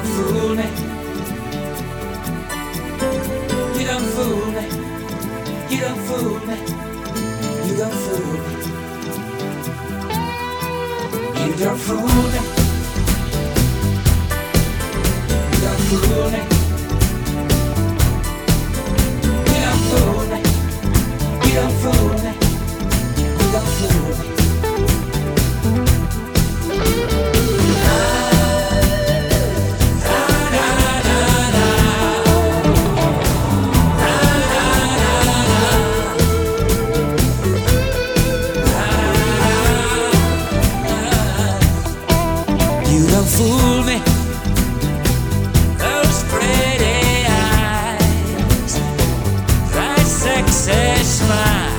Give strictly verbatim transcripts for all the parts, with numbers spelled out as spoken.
don't fool me. You don't fool me. You don't fool me. You don't fool me. You don't fool me. You don't fool me. You don't fool me. You don't fool me. You don't fool me. You don't fool me. Those pretty eyes, that sexy smile.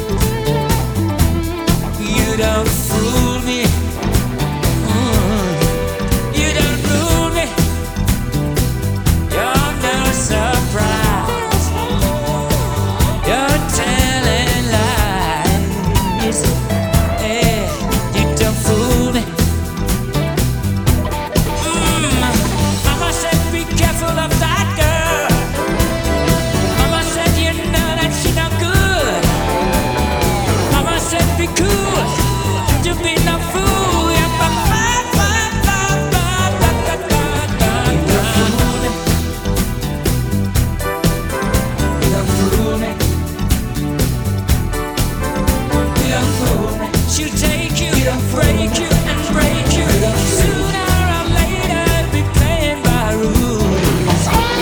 You don't fool me. Mm. You don't fool me. You're no surprise. You're telling lies. Yeah, you don't fool me. Mama said be careful of that girl. Mama said you know that she no good. Mama said be cool, you be no fool. Yeah, ba, ba, ba, ba, ba, ba, ba, ba, ba. You don't fool me. You don't fool me. She'll take you, break you, and break you. Sooner or later, be playing by rules.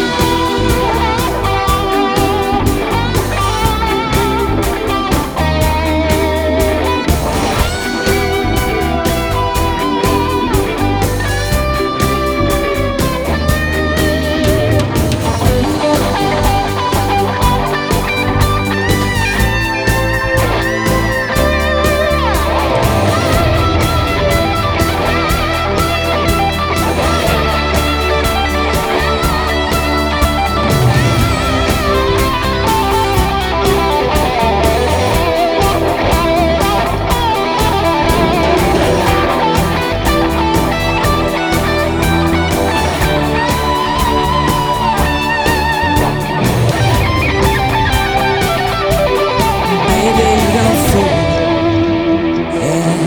Baby, you don't fool me. Yeah.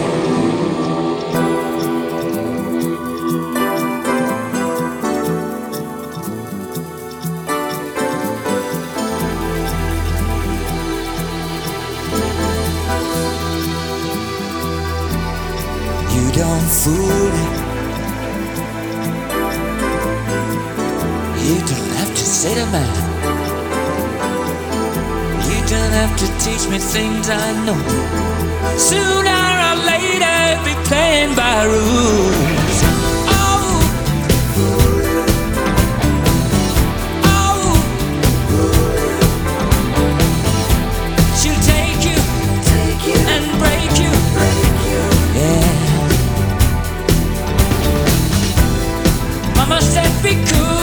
You don't fool me. You don't have to say to man. You don't have to teach me things I know. Sooner or later, be playing by rules. Oh, oh, she'll take you, and break you. Yeah. Mama said be cool.